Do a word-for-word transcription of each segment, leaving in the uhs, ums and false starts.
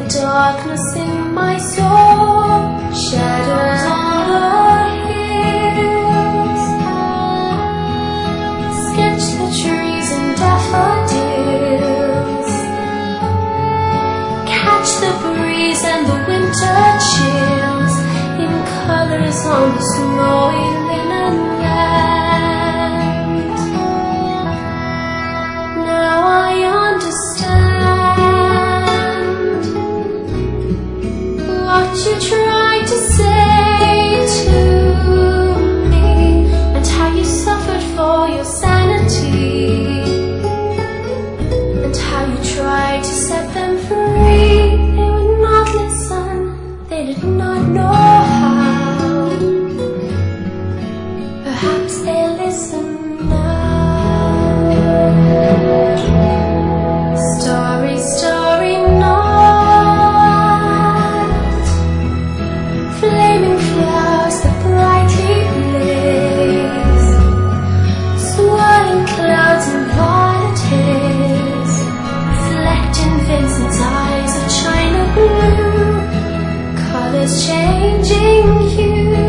the darkness in my soul, shadows on the hills. Sketch the trees and daffodils, catch the breeze and the winter chills in colors on the snowy linen land. Now I understand what you tried to say to me, and how you suffered for your sanity, and how you tried to set them free. They would not listen, they did not know how. Perhaps they listen now. Starry, starry night, flaming flowers that brightly blaze, swirling clouds and violet haze, reflecting Vincent's eyes of china blue, colors changing hue.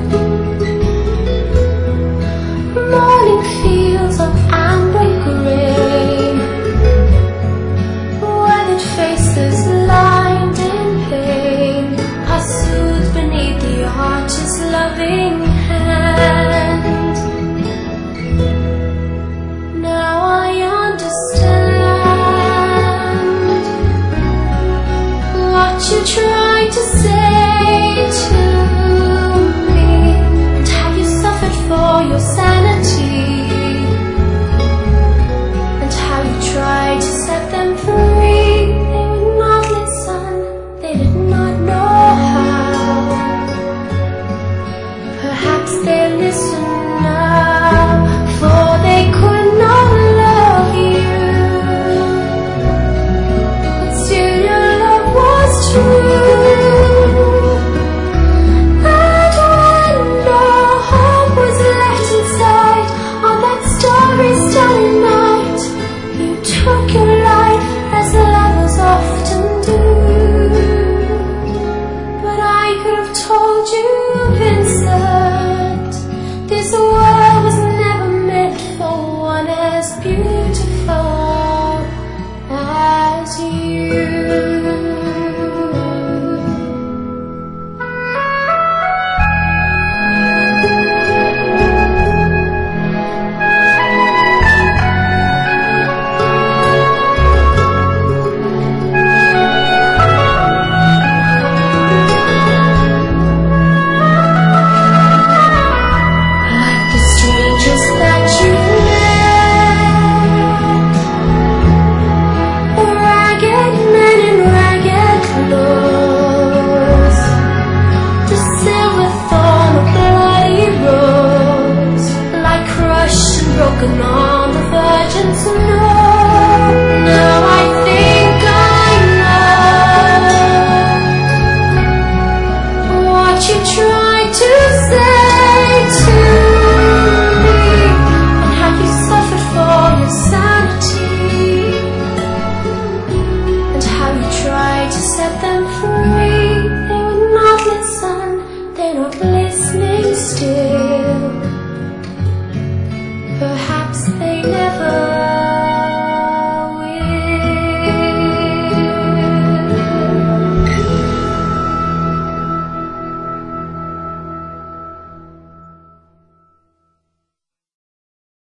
Morning fields of amber gray, weathered faces lined in pain are soothed beneath the artist's loving hand. Now I understand what you tried to say to me, and how you suffered for your sanity, and how you tried to set them free. They would not listen, they did not know how. Perhaps they listen now, for they could not love you, but still your love was true. And when no hope was left inside on that starry, starry night, you took your life as lovers often do. But I could have told you, Vincent, this world was never meant for one as beautiful as you. Like the strangers that you met, the ragged men in ragged clothes, the silver thorn, a bloody rose, like crushed and broken on the virgin snow. Now I think I know what you tried to say to me, and how you suffered for your sanity, and how you tried to set them free. They would not listen, they're not listening still.